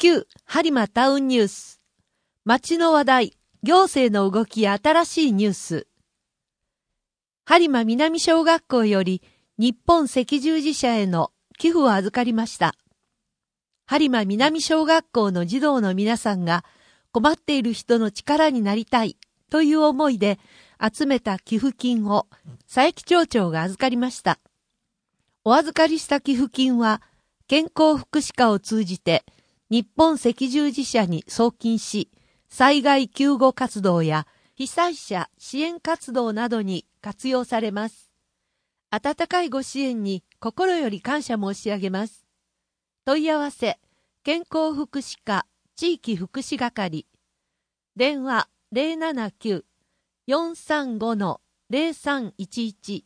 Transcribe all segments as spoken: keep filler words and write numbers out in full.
旧播磨タウンニュース。町の話題、行政の動きや新しいニュース。播磨南小学校より日本赤十字社への寄付を預かりました。播磨南小学校の児童の皆さんが困っている人の力になりたいという思いで集めた寄付金を佐伯町長が預かりました。お預かりした寄付金は健康福祉課を通じて日本赤十字社に送金し、災害救護活動や被災者支援活動などに活用されます。温かいご支援に心より感謝申し上げます。問い合わせ、健康福祉課地域福祉係。電話 ゼロななきゅう よんさんご ゼロさんいちいち。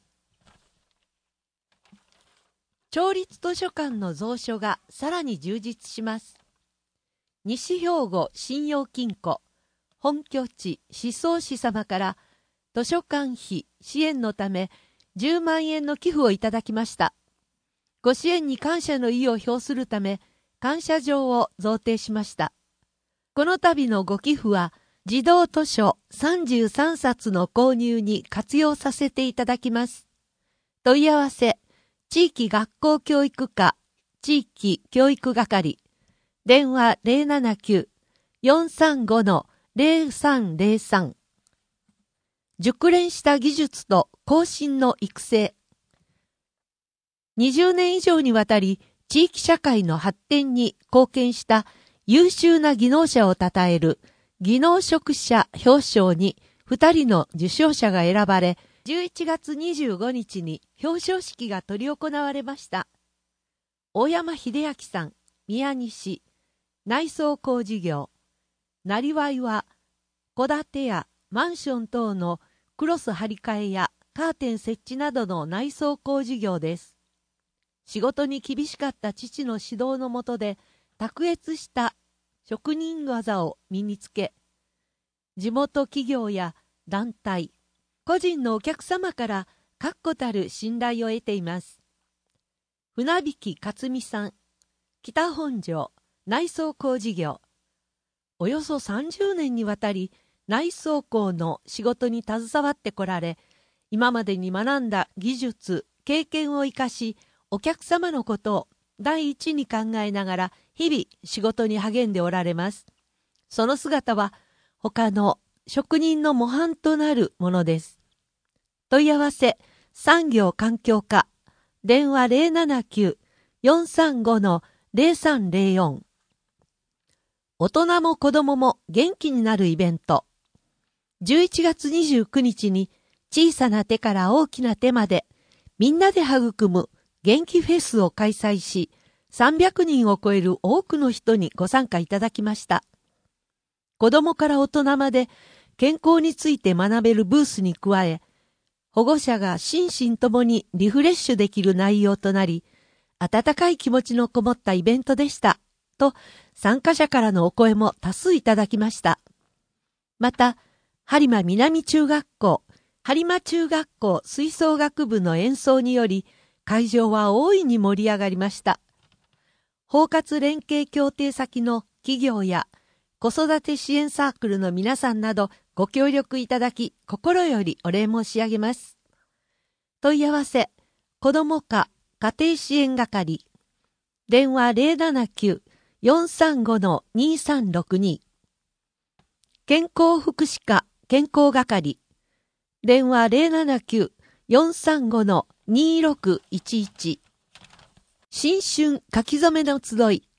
町立図書館の蔵書がさらに充実します。西兵庫信用金庫本拠地宍粟市様から図書館費支援のためじゅうまんえんの寄付をいただきました。ご支援に感謝の意を表するため感謝状を贈呈しました。この度のご寄付は児童図書さんじゅうさんさつの購入に活用させていただきます。問い合わせ、地域学校教育課地域教育係。電話 ゼロななきゅう よんさんご ゼロさんゼロさん。熟練した技術と後進の育成。にじゅうねん以上にわたり地域社会の発展に貢献した優秀な技能者を称える技能職者表彰にふたりの受賞者が選ばれ、じゅういちがつにじゅうごにちに表彰式が執り行われました。大山秀明さん、宮西、内装工事業。なりわいは、戸建てやマンション等のクロス張り替えやカーテン設置などの内装工事業です。仕事に厳しかった父の指導の下で、卓越した職人技を身につけ、地元企業や団体、個人のお客様から確固たる信頼を得ています。船引克美さん、北本庄、内装工事業。およそさんじゅうねんにわたり内装工の仕事に携わってこられ、今までに学んだ技術、経験を生かし、お客様のことを第一に考えながら日々仕事に励んでおられます。その姿は他の職人の模範となるものです。問い合わせ、産業環境課、電話 ゼロななきゅう よんさんご ゼロさんゼロよん。大人も子供も元気になるイベント。じゅういちがつにじゅうくにちに小さな手から大きな手までみんなで育む元気フェスを開催し、さんびゃくにんを超える多くの人にご参加いただきました。子供から大人まで健康について学べるブースに加え、保護者が心身ともにリフレッシュできる内容となり、温かい気持ちのこもったイベントでした、と参加者からのお声も多数いただきました。また、播磨南中学校、播磨中学校吹奏楽部の演奏により、会場は大いに盛り上がりました。包括連携協定先の企業や子育て支援サークルの皆さんなどご協力いただき心よりお礼申し上げます。問い合わせ、子ども課家庭支援係。電話 ゼロななきゅう よんさんご にさんろくに。健康福祉課健康係。電話 ゼロななきゅう よんさんご にろくいちいち。新春書き初めの集い。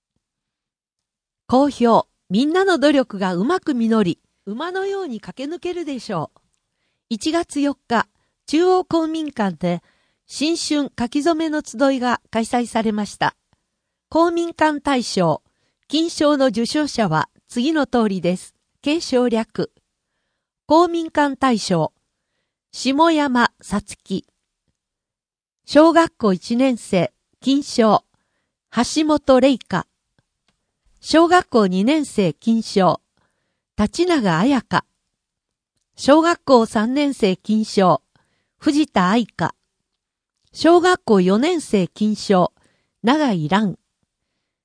好評、みんなの努力がうまく実り、馬のように駆け抜けるでしょう。いちがつよっか、中央公民館で新春書き初めの集いが開催されました。公民館大賞、金賞の受賞者は次の通りです。継承略。公民館大賞、下山さつき。小学校いちねんせい、金賞、橋本玲香。小学校にねんせい金賞、立永彩香。小学校さんねんせい金賞、藤田愛香。小学校よねんせい金賞、永井蘭。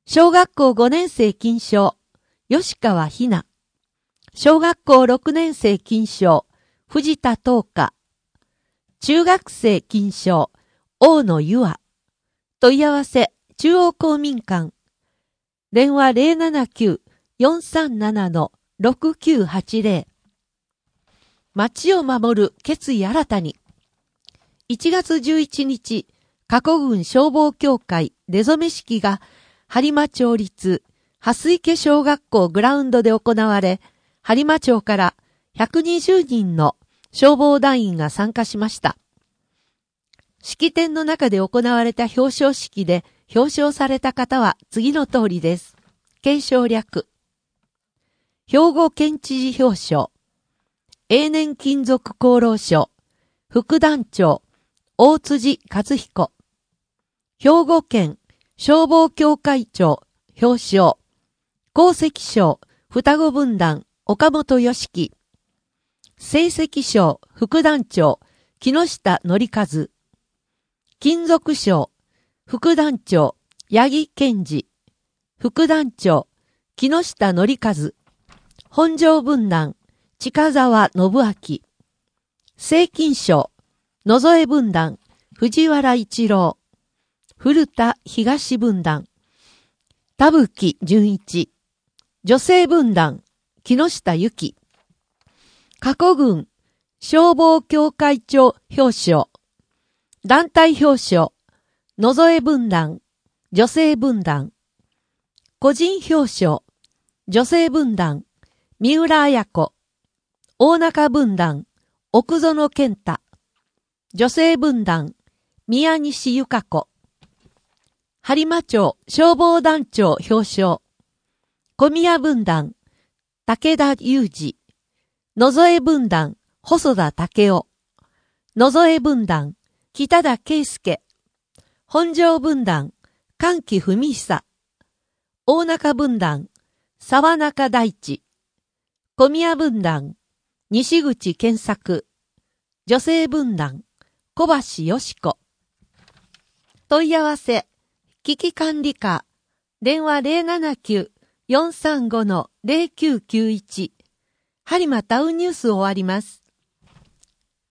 小学校ごねん生金賞、吉川ひな。小学校ろくねん生金賞、藤田東花。中学生金賞、大野優愛。問い合わせ、中央公民館。電話 ゼロななきゅう よんさんなな ろくきゅうはちゼロ。町を守る決意新たに。いちがつじゅういちにち、加古郡消防協会出初め式が播磨町立蓮池小学校グラウンドで行われ、播磨町からひゃくにじゅうにんの消防団員が参加しました。式典の中で行われた表彰式で表彰された方は次の通りです。継承略。兵庫県知事表彰。永年勤続功労賞。副団長、大辻和彦。兵庫県消防協会長、表彰。功績賞、双子分団、岡本良樹。成績賞、副団長、木下則和。勤続賞、副団長、八木健二。副団長、木下則和。本庄分団、近沢信明。正金賞、野添分団、藤原一郎。古田東分団、田吹純一。女性分団、木下由紀。加古郡消防協会長表彰。団体表彰、野添分団、女性分団。個人表彰、女性分団、三浦綾子。大中分団、奥園健太。女性分団、宮西由香子。播磨町消防団長表彰。小宮分団、武田裕二。野添分団、細田武雄。野添分団、北田圭介。本庄分団、関木文久。大中分団、沢中大地。小宮分団、西口健作。女性分団、小橋よし子。問い合わせ、危機管理課、電話 ゼロななきゅう よんさんご ゼロきゅうきゅういち。播磨タウンニュースを終わります。